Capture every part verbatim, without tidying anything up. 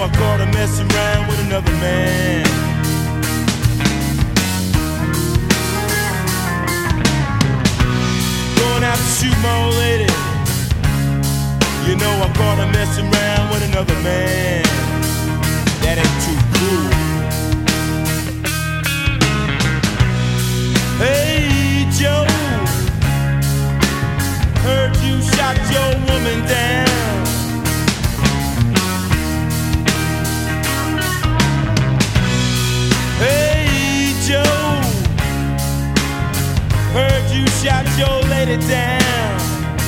I caught her messing around with another man. Going out to shoot my old lady. You know I caught her messing around with another man. That ain't too cool. Hey Joe, heard you shot your woman down. Hey Joe, heard you shot your lady down.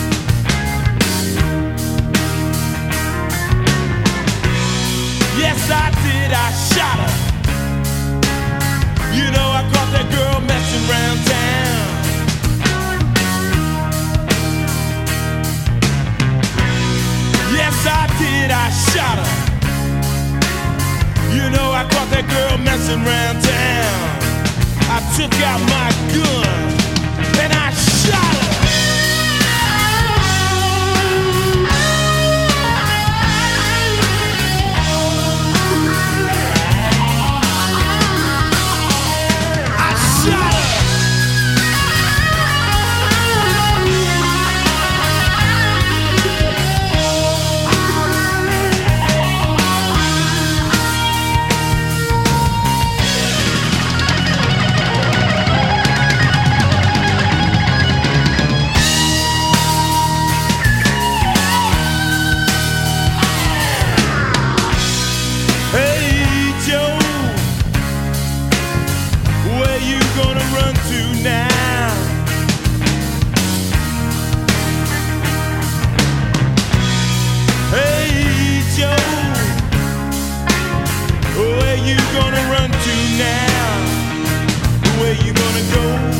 Yes, I did, I shot her. You know I caught that girl messing around town. Yes, I did, I shot her. You know I caught that girl messing around town. I took out my gun and I shot her. Where you gonna run to now? Where you gonna go?